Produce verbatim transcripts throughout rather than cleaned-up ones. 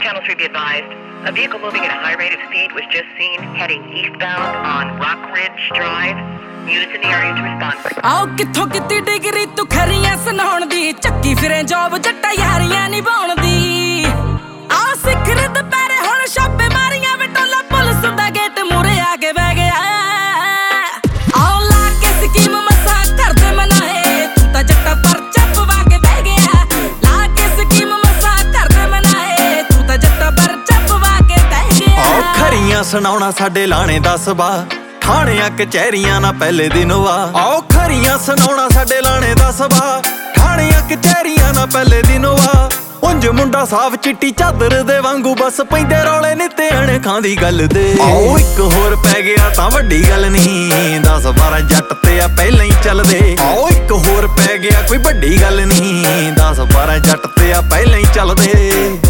channel three be advised. A vehicle moving at a high rate of speed was just seen heading eastbound on Rock Ridge Drive. Units in the area to respond. आओ किथों किती degree तू खरियां सुनाउण दी ਚੱਕੀ ਫਿਰੇ job ਜੱਟਾ ਯਾਰੀਆਂ ਨਿਭਾਉਣ ਦੀ ਆ ਸਿਖਰ ਦੁਪਹਿਰੇ ਹੁਣ ਛਾਪੇ ਮਾਰੀਆਂ ਵਟੋਲਾ ਪੁਲਿਸ ਦਾ ਗੇਟ ਮੂਰੇ ਆ ਕੇ ਬਹਿ ਗਿਆ ਆਓ ਲਾ ਕੇ ਸਕੀਮ ਮਸਾ ਕਰਦੇ ਮਨਾਏ ਤੂੰ ਤਾਂ ਜੱਟਾ ਪਰ ਚੱਪਵਾ ਕੇ ਬਹਿ ਗਿਆ ਲਾ ਕੇ ਸਕੀਮ ਮਸਾ ਕਰਦੇ ਮਨਾਏ ਤੂੰ ਤਾਂ ਜੱਟਾ ਪਰ ਚੱਪਵਾ ਕੇ ਬਹਿ ਗਿਆ ਆਓ ਖਰੀਆਂ ਸੁਣਾਉਣਾ ਸਾਡੇ ਲਾਣੇ ਦਾ ਸੁਭਾ ਠਾਣਿਆਂ ਕਚਹਿਰੀਆਂ ਨਾ ਪਹਿਲੇ ਦਿਨ ਵਾ ਆਓ ਖਰੀਆਂ ਸੁਣਾਉਣਾ ਸਾਡੇ ਲਾਣੇ ਦਾ ਸੁਭਾ ਠਾਣਿਆਂ ਕਚਹਿਰੀਆਂ ਨਾ ਪਹਿਲੇ ਦਿਨ ਵਾ ਉਂਝ ਮੁੰਡਾ ਸਾਫ ਚਿੱਟੀ ਚਾਦਰ ਦੇ ਵਾਂਗੂ ਬਸ ਪੈਂਦੇ ਰੌਲੇ ਨਿੱਤੇ ਅਣਖਾਂ ਦੀ ਗੱਲ ਦੇ ਆਓ ਇੱਕ ਹੋਰ ਪੈ ਗਿਆ ਤਾਂ ਵੱਡੀ ਗੱਲ ਨਹੀਂ ਦਸ ਬਾਰਾਂ ਜੱਟ ਤੇ ਆ ਪਹਿਲਾਂ ਹੀ ਚੱਲਦੇ ਆਓ ਇੱਕ ਹੋਰ ਪੈ ਗਿਆ ਕੋਈ ਵੱਡੀ ਗੱਲ ਨਹੀਂ ਦਸ ਬਾਰਾਂ ਜੱਟ ਤੇ ਆ ਪਹਿਲਾਂ ਹੀ ਚੱਲਦੇ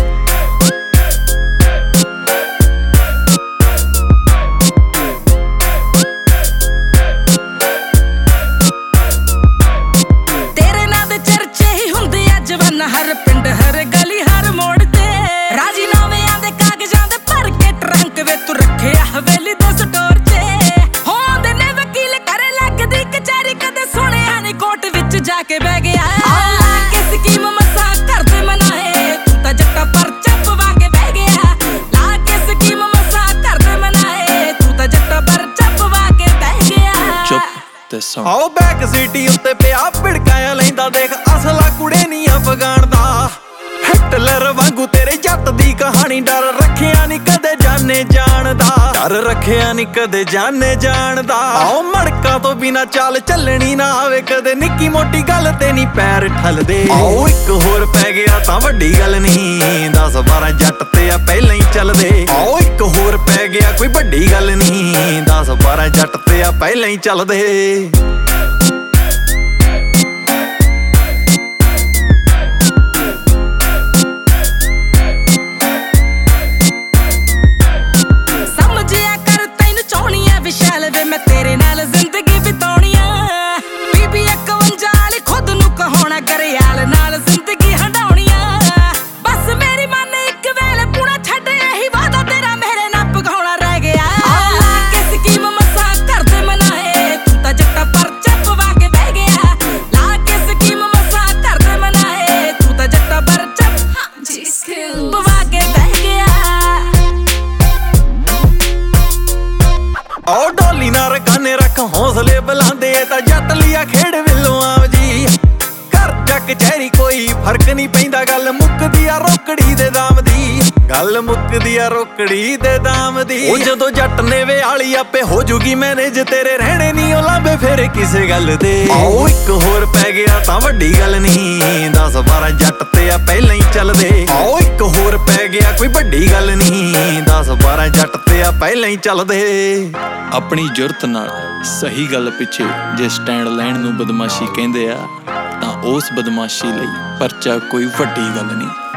हर पिंड हर गली हर मोड़ ते राजीनामियां दे कागजां दे भर के ट्रंक वे तू रखे हवेली दे स्टोर च होंदे ने वकील करे लगदी कचहरी कदे सुनिया नी कोर्ट विच जाके बह गया आ के स्कीम मसा करदे मनाए तू तां जट्टा पर चपवा के बह गया ला के स्कीम मसा करदे मनाए तू तां जट्टा पर चपवा के बह गया चुप ते सुन आओ बैक सिटी उत्ते पिया भिड़काया लैंदा देख असला कुड़े नी अफगान दा हिटलर वांगू तेरे जट दी कहानी डर रखिया नी कदे जाने जानदा डर रखिया नी कदे जाने जानदा आओ मड़का तो बिना चाल चलनी ना आवे कदे निक्की मोटी गल ते नी पैर ठलदे आओ एक होर पै गया तां वड्डी गल नहीं दस बारह जट ते आ पहलां ही चलदे आओ एक होर पै गया कोई वड्डी गल नहीं दस बारह जट ते आ पहलां ही चलदे विशाल वे मैं तेरे नाल जिंदगी बिताउणिया बीबी इक्यावन वाली खुद नू कहाउणा घरियाल नाल जिंदगी हंडाउणिया बस मेरी मन एक वेले पूरा छड्ड यही वादा तेरा मेरे नाल पगाउणा रह गया आ के स्कीम मसा करदे मनाए तू तां जट्टा पर चपवा के बह गया ला के स्कीम मसा करदे मनाए तू तां जट्टा पर चपवा के बह गया आओ डोली ना रखाने रख हौसले बुलांदे तां जट लिया खेड़ विल्लों आव जी घर जा कचहरी कोई फर्क नहीं पैंदा गल मुकदी आ रोकड़ी दे दाम दी गल मुकदी आ रोकड़ी दे दाम दी ओ जदों जट ने वे आली आपे हो जूगी मैनेज तेरे रहने नहीं ओ लांबे फिर किसे गल दे आओ एक होर पै गया तां वड्डी गल नहीं दस बारह जट ते आ पहलां ही चलदे आओ एक होर पै गया कोई वड्डी गल नहीं दस बारह जट ते आ पहलां ही चलदे अपनी जुरत नाल सही गल पिछे जे स्टैंड लैण नूं बदमाशी कहंदे आ तां उस बदमाशी लई परचा कोई वड्डी गल नहीं।